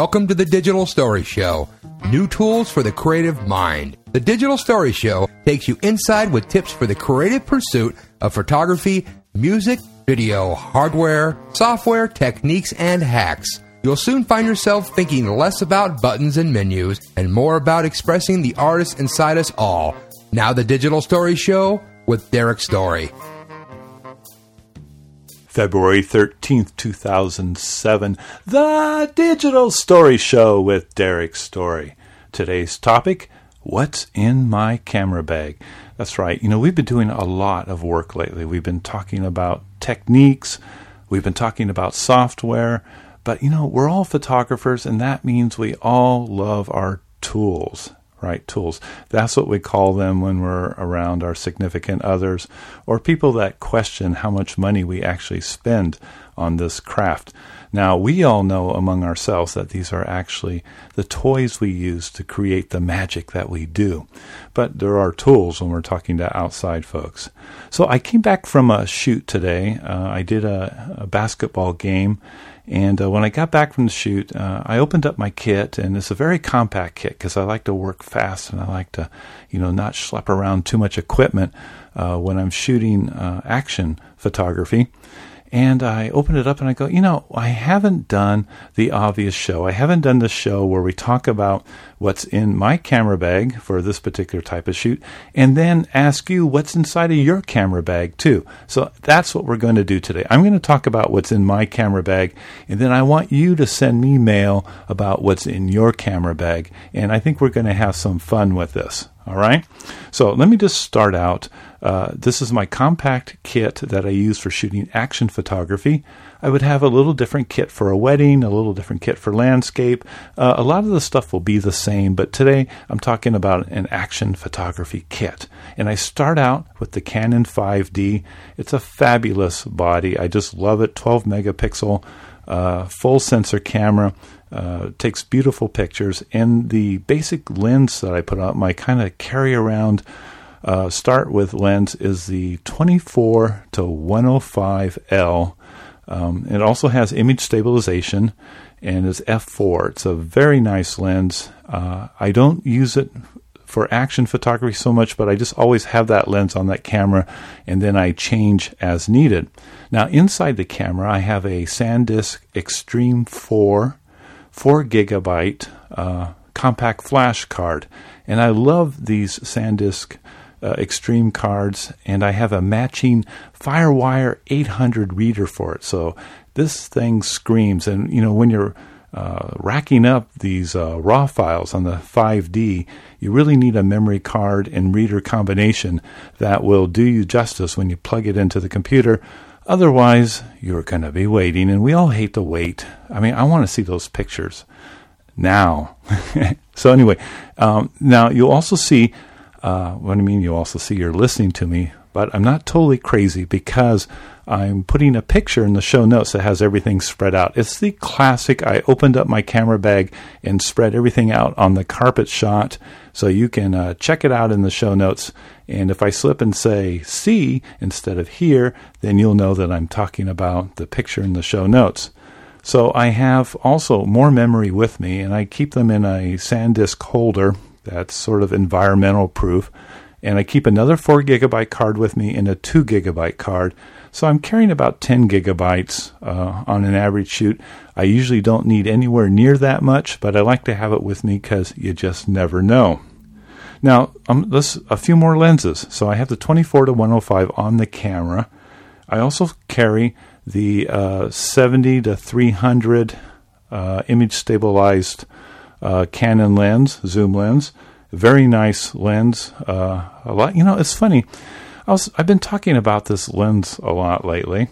Welcome to the Digital Story Show. New tools for the creative mind. The Digital Story Show takes you inside with tips for the creative pursuit of photography, music, video, hardware, software, techniques, and hacks. You'll soon find yourself thinking less about buttons and menus and more about expressing the artist inside us all. Now the Digital Story Show with Derek Story. February 13th, 2007, The Digital Story Show with Derek Story. Today's topic, what's in my camera bag? That's right. We've been doing a lot of work lately. We've been talking about techniques. We've been talking about software. But, we're all photographers, and that means we all love our tools. Right, tools. That's what we call them when we're around our significant others or people that question how much money we actually spend on this craft. Now, we all know among ourselves that these are actually the toys we use to create the magic that we do. But there are tools when we're talking to outside folks. So I came back from a shoot today. I did a basketball game. And when I got back from the shoot, I opened up my kit, and it's a very compact kit because I like to work fast and I like to, not schlep around too much equipment when I'm shooting action photography. And I opened it up and I go, I haven't done the obvious show. I haven't done the show where we talk about what's in my camera bag for this particular type of shoot and then ask you what's inside of your camera bag too. So that's what we're going to do today. I'm going to talk about what's in my camera bag, and then I want you to send me mail about what's in your camera bag. And I think we're going to have some fun with this. All right. So let me just start out. This is my compact kit that I use for shooting action photography. I would have a little different kit for a wedding, a little different kit for landscape. A lot of the stuff will be the same, but today I'm talking about an action photography kit. And I start out with the Canon 5D. It's a fabulous body. I just love it. 12 megapixel, full sensor camera. Takes beautiful pictures, and the basic lens that I put on, my kind of carry around start with lens is the 24 to 105L. It also has image stabilization and is f4. It's a very nice lens. I don't use it for action photography so much, but I just always have that lens on that camera, and then I change as needed. Now, inside the camera, I have a SanDisk Extreme 4 gigabyte compact flash card. And I love these SanDisk Extreme cards, and I have a matching FireWire 800 reader for it. So this thing screams. And, when you're racking up these RAW files on the 5D, you really need a memory card and reader combination that will do you justice when you plug it into the computer. Otherwise, you're going to be waiting, and we all hate to wait. I want to see those pictures now. So anyway, now you'll also see, you'll also see you're listening to me, but I'm not totally crazy because I'm putting a picture in the show notes that has everything spread out. It's the classic, I opened up my camera bag and spread everything out on the carpet shot, so you can check it out in the show notes. And if I slip and say see instead of here, then you'll know that I'm talking about the picture in the show notes. So I have also more memory with me, and I keep them in a SanDisk holder that's sort of environmental proof. And I keep another 4 gigabyte card with me and a 2 gigabyte card. So I'm carrying about 10 gigabytes on an average shoot. I usually don't need anywhere near that much, but I like to have it with me because you just never know. Now, let's a few more lenses. So I have the 24 to 105 on the camera. I also carry the 70 to 300 image stabilized Canon lens, zoom lens. Very nice lens. A lot. It's funny. I've been talking about this lens a lot lately.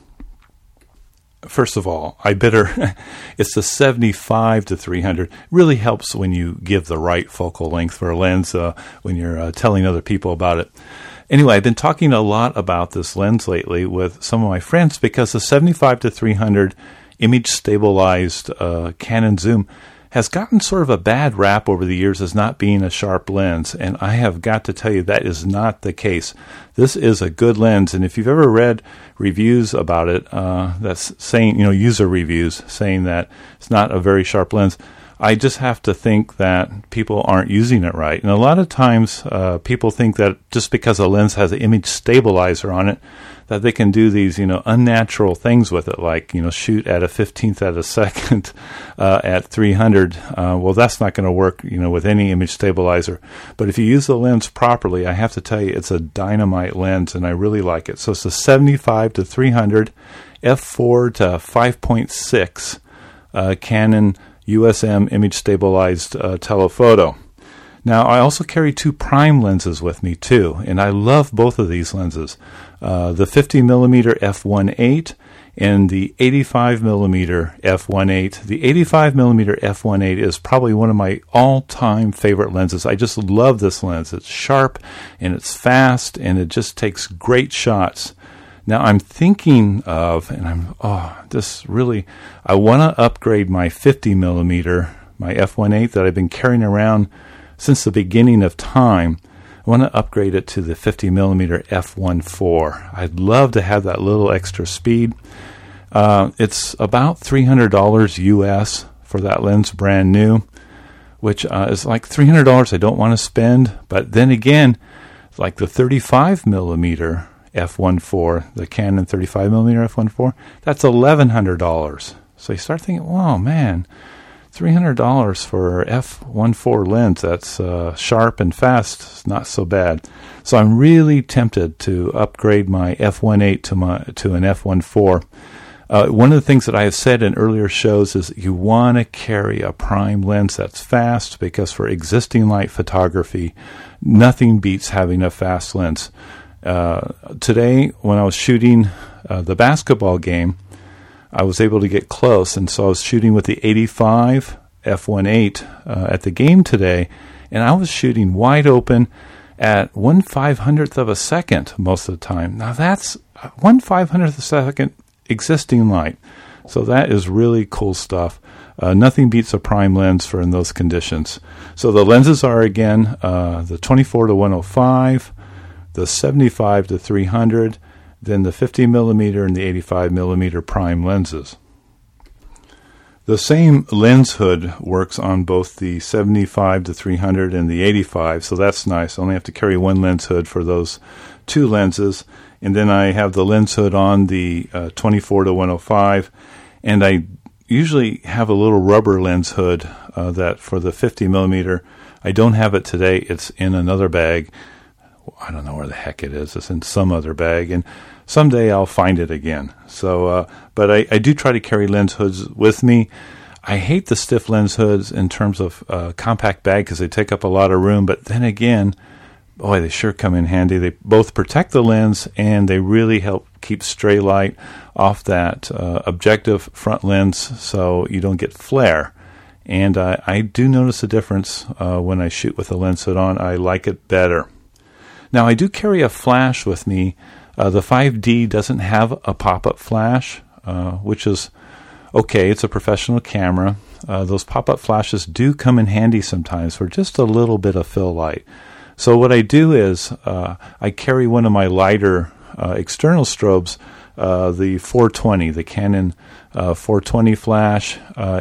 First of all, it's the 75 to 300. Really helps when you give the right focal length for a lens when you're telling other people about it. Anyway, I've been talking a lot about this lens lately with some of my friends because the 75 to 300 image stabilized Canon zoom has gotten sort of a bad rap over the years as not being a sharp lens, and I have got to tell you that is not the case. This is a good lens, and if you've ever read reviews about it, that's saying, user reviews saying that it's not a very sharp lens, I just have to think that people aren't using it right. And a lot of times people think that just because a lens has an image stabilizer on it, that they can do these, unnatural things with it, like, shoot at a 15th at a second at 300. Well, that's not going to work, with any image stabilizer. But if you use the lens properly, I have to tell you, it's a dynamite lens, and I really like it. So it's a 75 to 300 f4 to 5.6 Canon USM image stabilized telephoto. Now, I also carry 2 prime lenses with me too, and I love both of these lenses. The 50mm f1.8 and the 85mm f1.8. The 85mm f1.8 is probably one of my all-time favorite lenses. I just love this lens. It's sharp and it's fast and it just takes great shots. Now I'm thinking of, and I want to upgrade my 50mm, my f1.8 that I've been carrying around since the beginning of time. I want to upgrade it to the 50mm f1.4. I'd love to have that little extra speed. It's about $300 US for that lens, brand new, which is like $300 I don't want to spend. But then again, like the 35mm f1.4, the Canon 35mm f1.4, that's $1,100. So you start thinking, wow, man, $300 for f1.4 lens, that's sharp and fast, it's not so bad. So I'm really tempted to upgrade my f1.8 to an f1.4. One of the things that I have said in earlier shows is you want to carry a prime lens that's fast, because for existing light photography, nothing beats having a fast lens. Today, when I was shooting the basketball game, I was able to get close, and so I was shooting with the 85 f1.8 at the game today, and I was shooting wide open at 1/500th of a second most of the time. Now that's 1/500th of a second existing light, so that is really cool stuff. Nothing beats a prime lens for in those conditions. So the lenses are, again, the 24 to 105, the 75 to 300, then the 50mm and the 85mm prime lenses. The same lens hood works on both the 75 to 300 and the 85, so that's nice. I only have to carry one lens hood for those 2 lenses. And then I have the lens hood on the 24 to 105, and I usually have a little rubber lens hood that for the 50mm. I don't have it today. It's in another bag. I don't know where the heck it is. It's in some other bag, and someday I'll find it again. So, but I do try to carry lens hoods with me. I hate the stiff lens hoods in terms of compact bag because they take up a lot of room. But then again, boy, they sure come in handy. They both protect the lens, and they really help keep stray light off that objective front lens so you don't get flare. And I do notice a difference when I shoot with the lens hood on. I like it better. Now, I do carry a flash with me. The 5D doesn't have a pop-up flash, which is okay. It's a professional camera. Those pop-up flashes do come in handy sometimes for just a little bit of fill light. So what I do is I carry one of my lighter external strobes, the 420, the Canon 420 flash.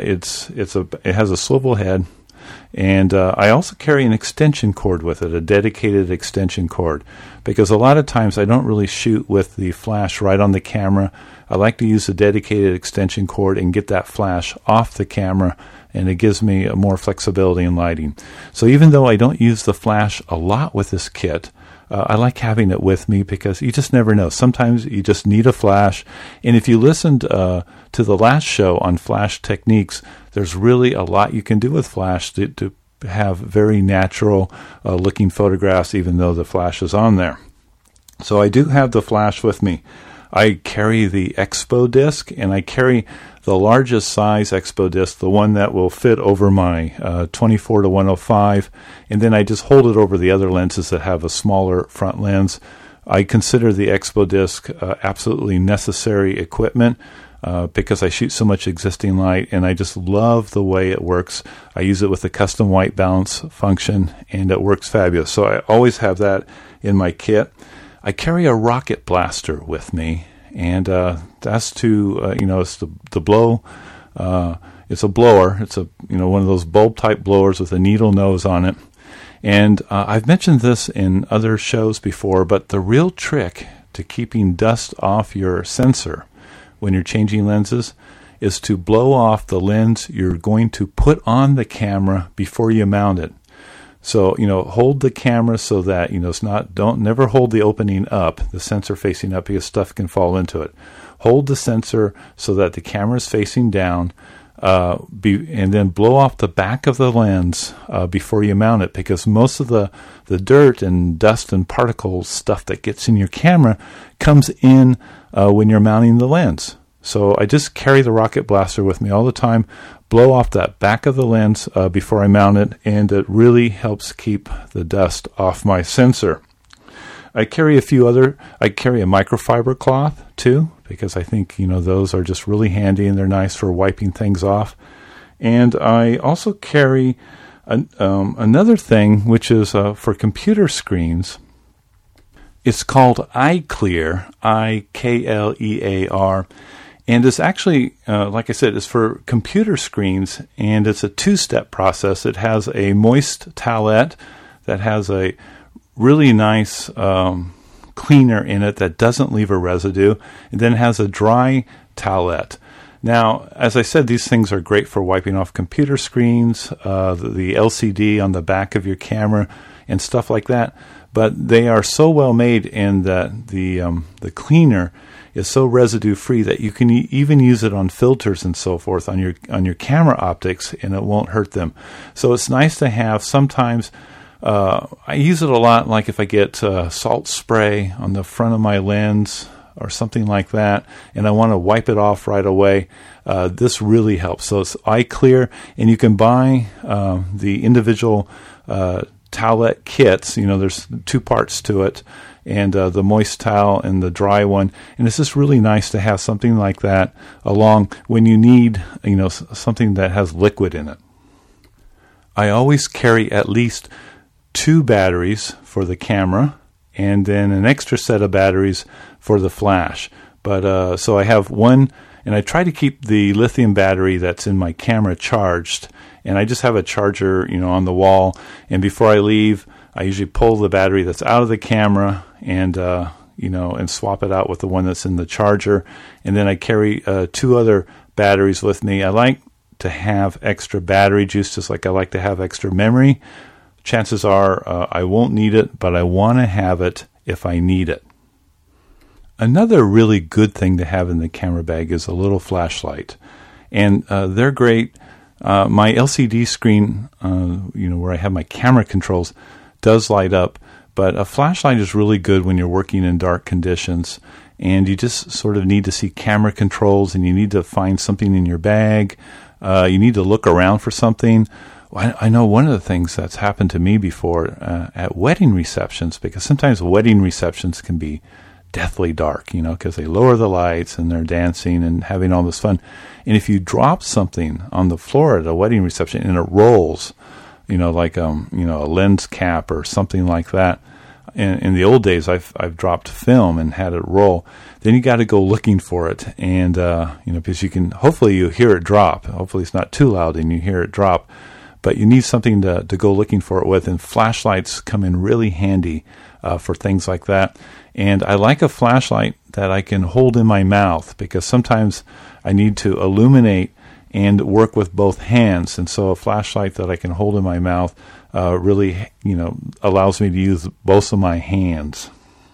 It has a swivel head. And I also carry an extension cord with it, a dedicated extension cord, because a lot of times I don't really shoot with the flash right on the camera. I like to use a dedicated extension cord and get that flash off the camera, and it gives me more flexibility in lighting. So even though I don't use the flash a lot with this kit, I like having it with me because you just never know. Sometimes you just need a flash. And if you listened to the last show on flash techniques, there's really a lot you can do with flash to have very natural looking photographs, even though the flash is on there. So I do have the flash with me. I carry the Expo disc, and I carry the largest size Expo disc, the one that will fit over my 24 to 105, and then I just hold it over the other lenses that have a smaller front lens. I consider the Expo disc absolutely necessary equipment because I shoot so much existing light, and I just love the way it works. I use it with the custom white balance function, and it works fabulous. So I always have that in my kit. I carry a rocket blaster with me, and that's to, it's to blow. It's a blower. It's a one of those bulb type blowers with a needle nose on it. And I've mentioned this in other shows before, but the real trick to keeping dust off your sensor when you're changing lenses is to blow off the lens you're going to put on the camera before you mount it. So, hold the camera so that, never hold the opening up, the sensor facing up, because stuff can fall into it. Hold the sensor so that the camera is facing down, and then blow off the back of the lens before you mount it, because most of the dirt and dust and particles stuff that gets in your camera comes in when you're mounting the lens. So I just carry the Rocket Blaster with me all the time, blow off that back of the lens before I mount it, and it really helps keep the dust off my sensor. I carry a microfiber cloth too, because I think those are just really handy and they're nice for wiping things off. And I also carry another thing, which is for computer screens. It's called iClear, iClear, and it's actually, like I said, it's for computer screens, and it's a two-step process. It has a moist towelette that has a really nice cleaner in it that doesn't leave a residue, and then has a dry towelette. Now, as I said, these things are great for wiping off computer screens, the LCD on the back of your camera, and stuff like that. But they are so well made in that the cleaner is so residue free that you can even use it on filters and so forth on your camera optics, and it won't hurt them. So it's nice to have. Sometimes I use it a lot, like if I get salt spray on the front of my lens or something like that, and I want to wipe it off right away. This really helps. So it's iClear, and you can buy the individual towelette kits. There's two parts to it, and the moist towel and the dry one. And it's just really nice to have something like that along when you need, something that has liquid in it. I always carry at least 2 batteries for the camera, and then an extra set of batteries for the flash. But so I have one, and I try to keep the lithium battery that's in my camera charged. And I just have a charger, on the wall. And before I leave, I usually pull the battery that's out of the camera and and swap it out with the one that's in the charger. And then I carry 2 other batteries with me. I like to have extra battery juice, just like I like to have extra memory. Chances are I won't need it, but I want to have it if I need it. Another really good thing to have in the camera bag is a little flashlight. And they're great. My LCD screen, where I have my camera controls, does light up. But a flashlight is really good when you're working in dark conditions. And you just sort of need to see camera controls, and you need to find something in your bag. You need to look around for something. I know one of the things that's happened to me before at wedding receptions, because sometimes wedding receptions can be deathly dark, because they lower the lights and they're dancing and having all this fun. And if you drop something on the floor at a wedding reception and it rolls, like a lens cap or something like that. In the old days, I've dropped film and had it roll. Then you got to go looking for it, and because hopefully you hear it drop. Hopefully it's not too loud and you hear it drop. But you need something to go looking for it with, and flashlights come in really handy for things like that. And I like a flashlight that I can hold in my mouth, because sometimes I need to illuminate and work with both hands. And so a flashlight that I can hold in my mouth really, allows me to use both of my hands.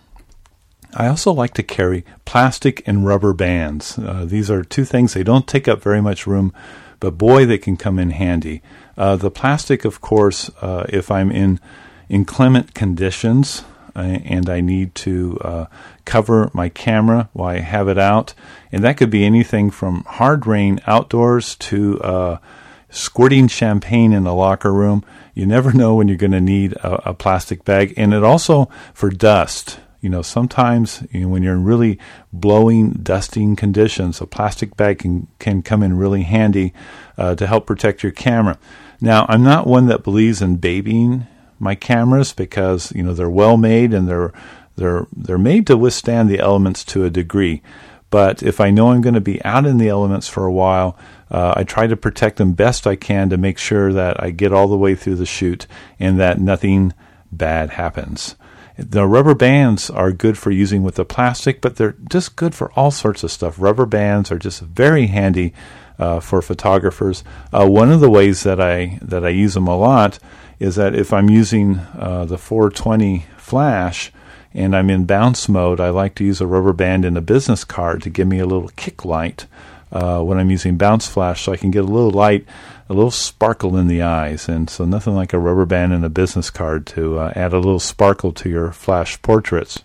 I also like to carry plastic and rubber bands. These are 2 things. They don't take up very much room, but boy, they can come in handy. The plastic, of course, if I'm in inclement conditions and I need to cover my camera while I have it out, and that could be anything from hard rain outdoors to squirting champagne in the locker room. You never know when you're going to need a plastic bag. And it also, for dust, sometimes when you're in really blowing, dusting conditions, a plastic bag can come in really handy to help protect your camera. Now, I'm not one that believes in babying my cameras, because they're well made and they're made to withstand the elements to a degree. But if I know I'm going to be out in the elements for a while, I try to protect them best I can to make sure that I get all the way through the shoot and that nothing bad happens. The rubber bands are good for using with the plastic, but they're just good for all sorts of stuff. Rubber bands are just very handy for photographers. One of the ways that I use them a lot is that if I'm using the 420 flash and I'm in bounce mode, I like to use a rubber band in a business card to give me a little kick light when I'm using bounce flash, so I can get a little light, a little sparkle in the eyes. And so nothing like a rubber band in a business card to add a little sparkle to your flash portraits.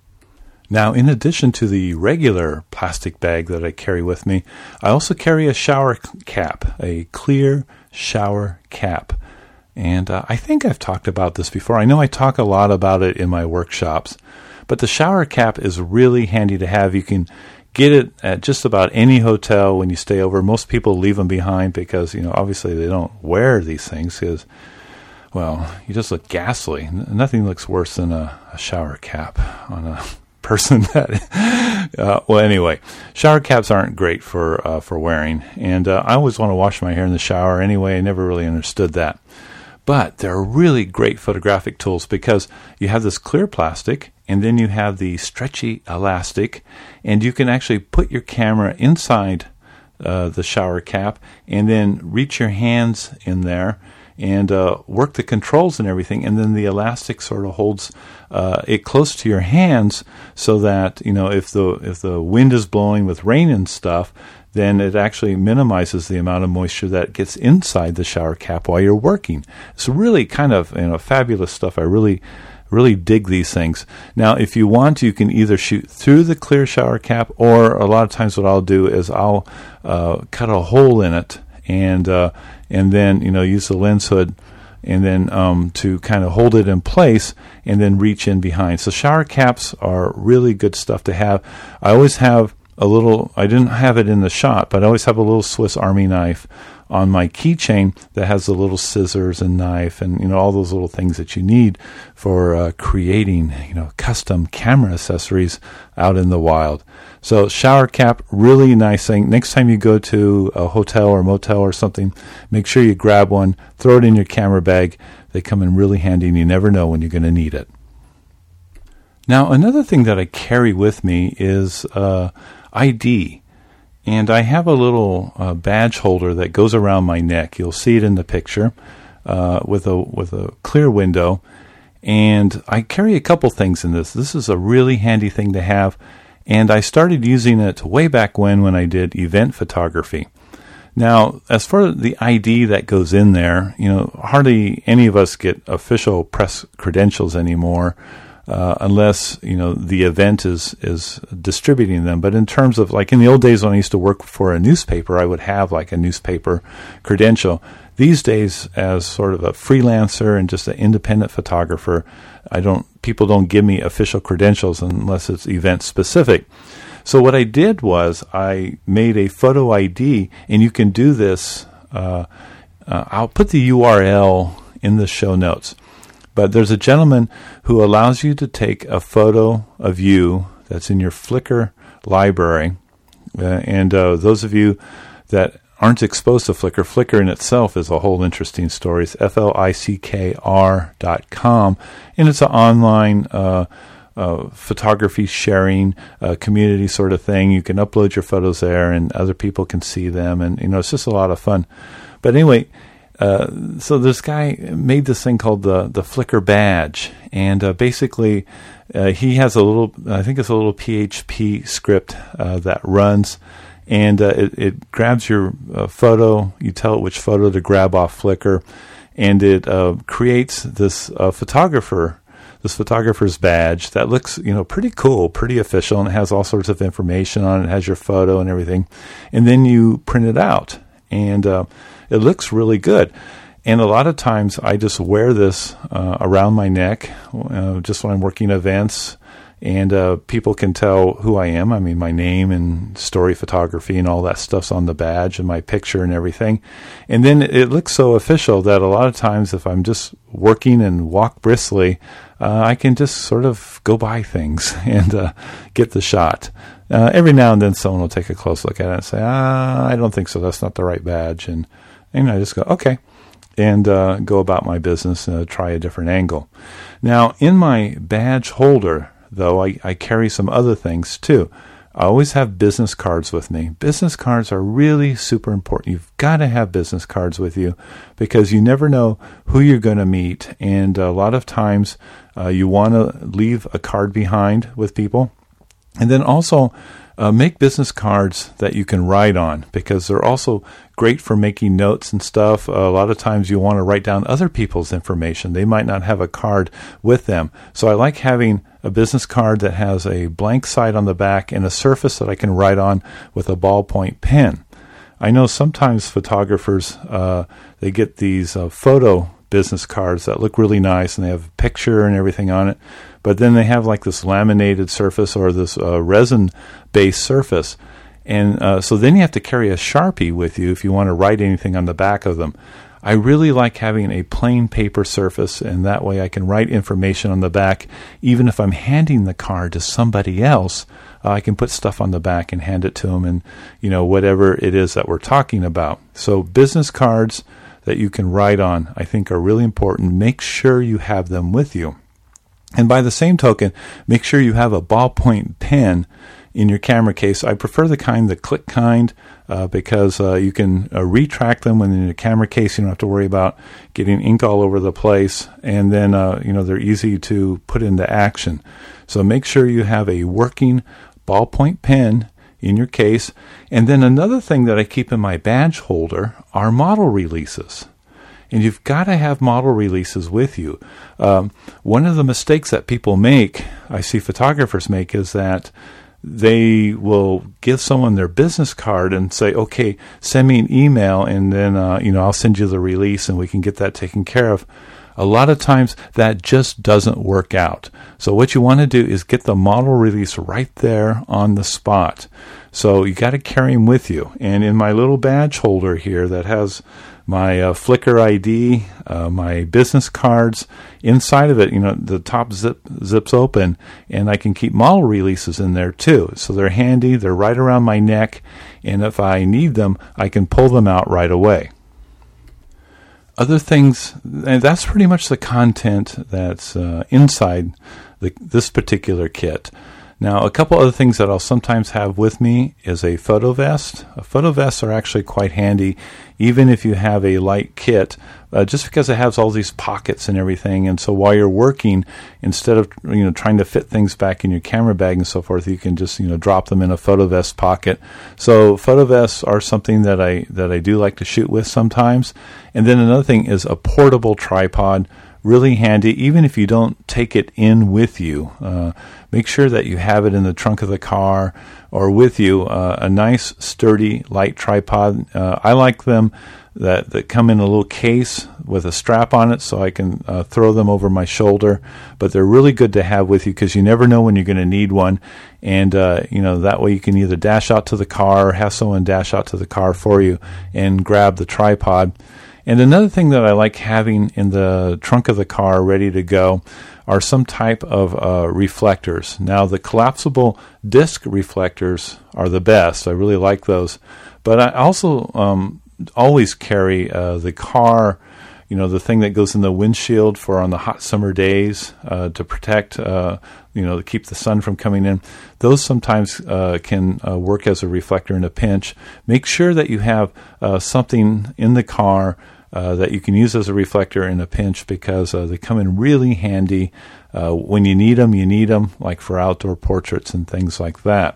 Now, in addition to the regular plastic bag that I carry with me, I also carry a shower cap, a clear shower cap. And I think I've talked about this before. I know I talk a lot about it in my workshops, but the shower cap is really handy to have. You can get it at just about any hotel when you stay over. Most people leave them behind because, obviously they don't wear these things because, well, you just look ghastly. Nothing looks worse than a shower cap on a person that anyway, shower caps aren't great for wearing, and I always want to wash my hair in the shower anyway. I never really understood that. But they're really great photographic tools because you have this clear plastic and then you have the stretchy elastic, and you can actually put your camera inside the shower cap and then reach your hands in there and work the controls and everything, and then the elastic sort of holds it close to your hands so that if the wind is blowing with rain and stuff, then it actually minimizes the amount of moisture that gets inside the shower cap while you're working. It's really kind of fabulous stuff. I really dig these things. Now, if you want, you can either shoot through the clear shower cap, or a lot of times what I'll do is I'll cut a hole in it and then use the lens hood and then to kind of hold it in place and then reach in behind. So shower caps are really good stuff to have. I always have I didn't have it in the shot, but I always have a little Swiss Army knife on my keychain that has the little scissors and knife and all those little things that you need for creating custom camera accessories out in the wild. So shower cap, really nice thing. Next time you go to a hotel or motel or something, make sure you grab one, throw it in your camera bag. They come in really handy, and you never know when you're going to need it. Now, another thing that I carry with me is ID, and I have a little badge holder that goes around my neck. You'll see it in the picture with a clear window, and I carry a couple things in this. This is a really handy thing to have, and I started using it way back when I did event photography. Now, as for the ID that goes in there, hardly any of us get official press credentials anymore. Unless the event is distributing them. But in terms of, like in the old days when I used to work for a newspaper, I would have like a newspaper credential. These days, as sort of a freelancer and just an independent photographer, people don't give me official credentials unless it's event specific. So what I did was I made a photo ID, and you can do this. I'll put the URL in the show notes. But there's a gentleman who allows you to take a photo of you that's in your Flickr library. And those of you that aren't exposed to Flickr in itself is a whole interesting story. It's FLICKR.com. And it's an online photography sharing community sort of thing. You can upload your photos there and other people can see them. And, it's just a lot of fun. But anyway, so this guy made this thing called the Flickr badge, and basically he has I think it's a little PHP script that runs, and it grabs your photo. You tell it which photo to grab off Flickr, and it creates this photographer's badge that looks pretty cool, pretty official, and it has all sorts of information on it. It has your photo and everything, and then you print it out, and it looks really good. And a lot of times I just wear this around my neck just when I'm working events, and people can tell who I am. I mean, my name and story photography and all that stuff's on the badge and my picture and everything. And then it looks so official that a lot of times if I'm just working and walk briskly, I can just sort of go by things and get the shot. Every now and then someone will take a close look at it and say, I don't think so. That's not the right badge. And I just go, okay, and go about my business and try a different angle. Now, in my badge holder, though, I carry some other things too. I always have business cards with me. Business cards are really super important. You've got to have business cards with you because you never know who you're going to meet. And a lot of times you want to leave a card behind with people. And then also make business cards that you can write on because they're also great for making notes and stuff. A lot of times you want to write down other people's information. They might not have a card with them. So I like having a business card that has a blank side on the back and a surface that I can write on with a ballpoint pen. I know sometimes photographers, they get these photo business cards that look really nice and they have a picture and everything on it, but then they have like this laminated surface or this resin-based surface. And so then you have to carry a Sharpie with you if you want to write anything on the back of them. I really like having a plain paper surface, and that way I can write information on the back. Even if I'm handing the card to somebody else, I can put stuff on the back and hand it to them and, whatever it is that we're talking about. So business cards that you can write on, I think, are really important. Make sure you have them with you. And by the same token, make sure you have a ballpoint pen in your camera case. I prefer the click kind, because you can retract them when in your camera case. You don't have to worry about getting ink all over the place. And then, they're easy to put into action. So make sure you have a working ballpoint pen in your case. And then another thing that I keep in my badge holder are model releases. And you've got to have model releases with you. One of the mistakes that people make, I see photographers make, is that they will give someone their business card and say, okay, send me an email and then, I'll send you the release and we can get that taken care of. A lot of times that just doesn't work out. So what you want to do is get the model release right there on the spot. So you got to carry them with you. And in my little badge holder here that has my Flickr ID, my business cards, inside of it, the top zips open, and I can keep model releases in there too. So they're handy, they're right around my neck, and if I need them, I can pull them out right away. Other things, and that's pretty much the content that's inside this particular kit. Now, a couple other things that I'll sometimes have with me is a photo vest. Photo vests are actually quite handy, even if you have a light kit, just because it has all these pockets and everything. And so while you're working, instead of trying to fit things back in your camera bag and so forth, you can just drop them in a photo vest pocket. So photo vests are something that I do like to shoot with sometimes. And then another thing is a portable tripod. Really handy, even if you don't take it in with you. Make sure that you have it in the trunk of the car or with you. A nice, sturdy, light tripod. I like them that come in a little case with a strap on it so I can throw them over my shoulder. But they're really good to have with you because you never know when you're going to need one. And, that way you can either dash out to the car or have someone dash out to the car for you and grab the tripod. And another thing that I like having in the trunk of the car ready to go are some type of reflectors. Now, the collapsible disc reflectors are the best. I really like those. But I also always carry the car, the thing that goes in the windshield for on the hot summer days to protect, to keep the sun from coming in. Those sometimes can work as a reflector in a pinch. Make sure that you have something in the car that you can use as a reflector in a pinch because they come in really handy. When you need them, like for outdoor portraits and things like that.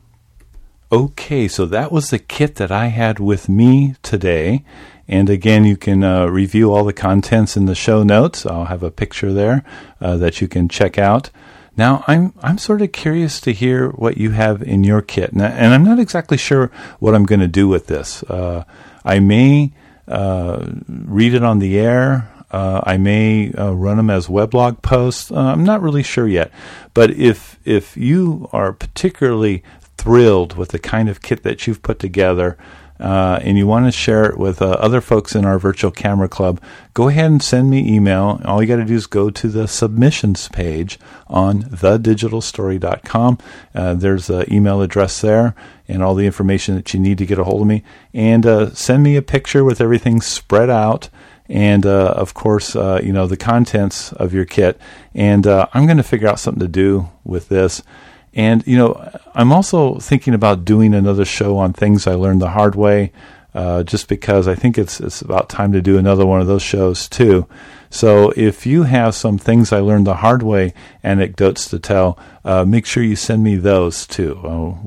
Okay, so that was the kit that I had with me today. And again, you can review all the contents in the show notes. I'll have a picture there that you can check out. Now, I'm sort of curious to hear what you have in your kit. And I'm not exactly sure what I'm going to do with this. I may read it on the air. I may run them as weblog posts. I'm not really sure yet. But if you are particularly thrilled with the kind of kit that you've put together, and you want to share it with other folks in our virtual camera club, go ahead and send me email. All you got to do is go to the submissions page on thedigitalstory.com. There's an email address there and all the information that you need to get a hold of me. And send me a picture with everything spread out. And, of course, the contents of your kit. And I'm going to figure out something to do with this. And, I'm also thinking about doing another show on things I learned the hard way, just because I think it's about time to do another one of those shows, too. So if you have some things I learned the hard way anecdotes to tell, make sure you send me those, too.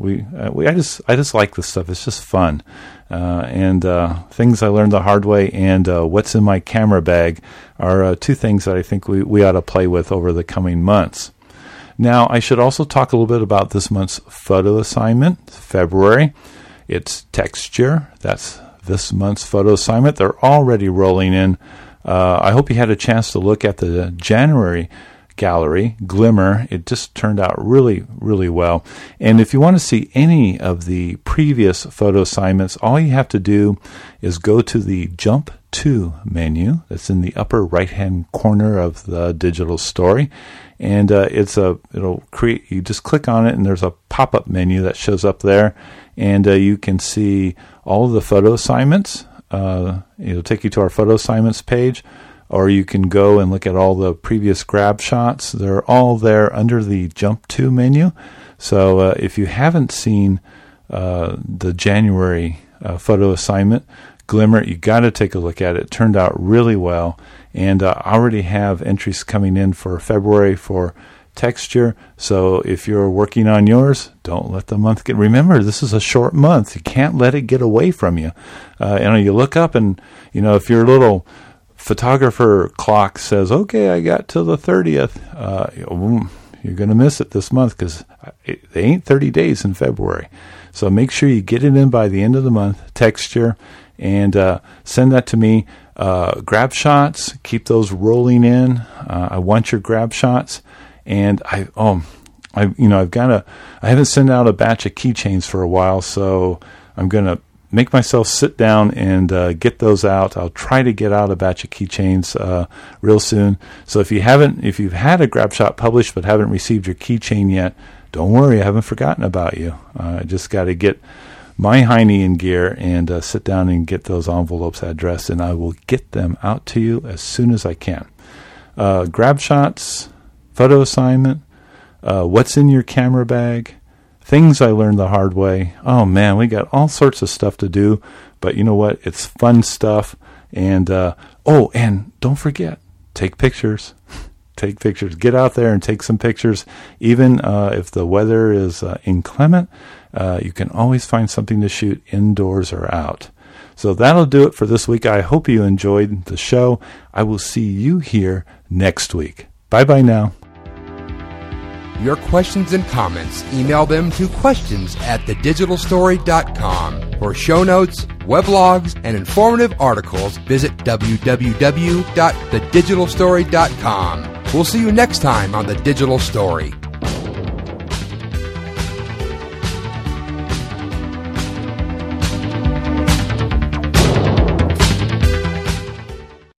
I just like this stuff. It's just fun. And things I learned the hard way and what's in my camera bag are two things that I think we ought to play with over the coming months. Now, I should also talk a little bit about this month's photo assignment, February. It's texture. That's this month's photo assignment. They're already rolling in. I hope you had a chance to look at the January gallery, Glimmer. It just turned out really, really well. And if you want to see any of the previous photo assignments, all you have to do is go to the Jump To menu that's in the upper right-hand corner of the digital story. And it'll create, you just click on it and there's a pop-up menu that shows up there. And you can see all of the photo assignments. It'll take you to our photo assignments page. Or you can go and look at all the previous grab shots. They're all there under the Jump To menu. So if you haven't seen the January photo assignment, Glimmer, you got to take a look at it. It turned out really well. And I already have entries coming in for February for texture. So if you're working on yours, don't let the month get... Remember, this is a short month. You can't let it get away from you. You look up and, if your little photographer clock says, okay, I got till the 30th, you're going to miss it this month because they ain't 30 days in February. So make sure you get it in by the end of the month, texture, and send that to me. Grab shots, keep those rolling in. I want your grab shots. And I haven't sent out a batch of keychains for a while, so I'm going to make myself sit down and get those out. I'll try to get out a batch of keychains real soon. So if you've had a grab shot published but haven't received your keychain yet, don't worry, I haven't forgotten about you. I just got to get my hiney in gear and sit down and get those envelopes addressed, and I will get them out to you as soon as I can. Grab shots, photo assignment, what's in your camera bag, things I learned the hard way. Oh man, we got all sorts of stuff to do, but you know what? It's fun stuff. And and don't forget, take pictures. Take pictures. Get out there and take some pictures. Even if the weather is inclement, you can always find something to shoot indoors or out. So that'll do it for this week. I hope you enjoyed the show. I will see you here next week. Bye-bye now. Your questions and comments, email them to questions@thedigitalstory.com. For show notes, weblogs, and informative articles, visit www.thedigitalstory.com. We'll see you next time on The Digital Story.